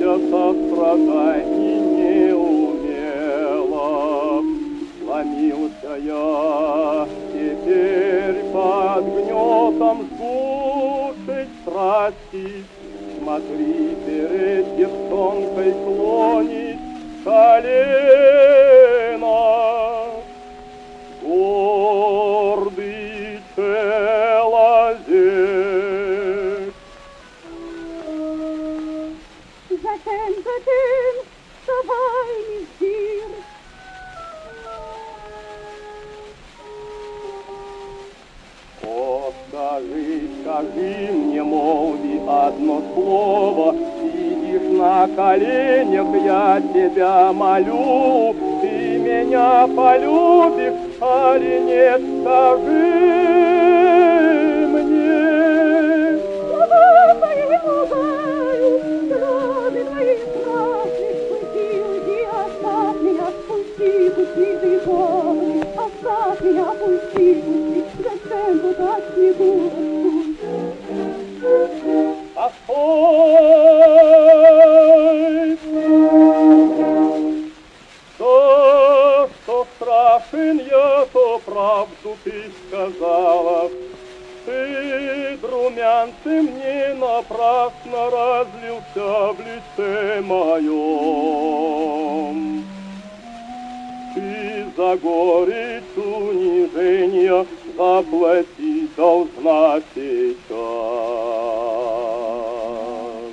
состраданий не умела. Сломился я теперь под гнетом слушать страсти. Смотри, перед девчонкой клонить колено. Гордый человек. Затем вставай, мизир. О, скажи мне, молви одно слово. Сидишь на коленях, я тебя молю. Ты меня полюбишь, али нет, скажи мне. Слова твои пугаю, слезы твои страшны. Уйди, оставь меня, пусти ты годы. Оставь меня, пусти. Зачем туда снегу Постой! То, что страшен я, то правду ты сказала. Ты, румянцем, не напрасно разлился в лице моем. Ты за горечь унижения заплатить должна сейчас.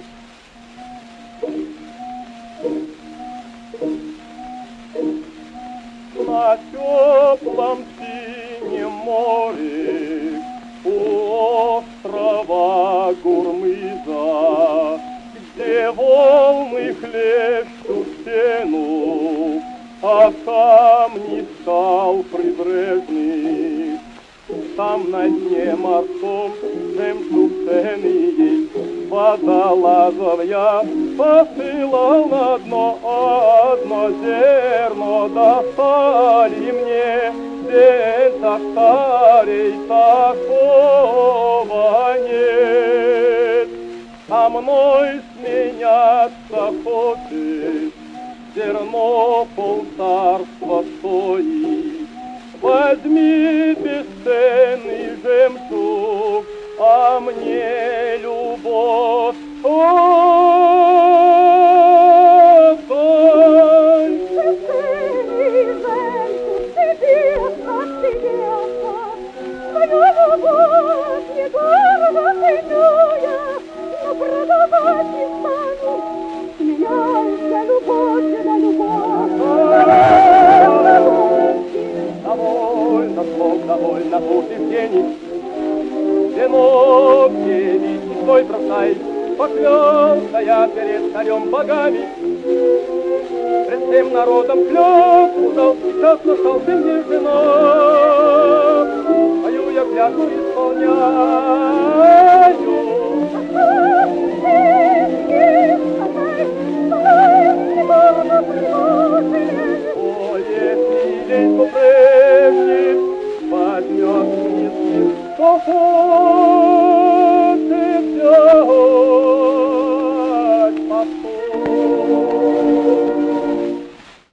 На теплом синем море у острова Гурмыза, где волны хлещут стену, а камни скал прибрежных, там на дне морском жемчужины есть. Водолазов я посылал на дно одно зерно, достали мне день так старей, такого нет. А мной сменяться хочешь, зерно полцарства стоит. Возьми бесценный жемчуг, а мне любовь отдай. бесценный жемчуг, тебе оставь. Твою любовь недорого ценю я, но продавать не стану. Сменяется любовь на любовь. Довольно слов, довольно пусть Евгений. Венок девичий свой бросай, поклялся я перед царем богами. Пред всем народом клятву дал, сейчас нашел ты мне жена. Мою я клятву исполняю. О, если день по-прежним возьмет вниз, то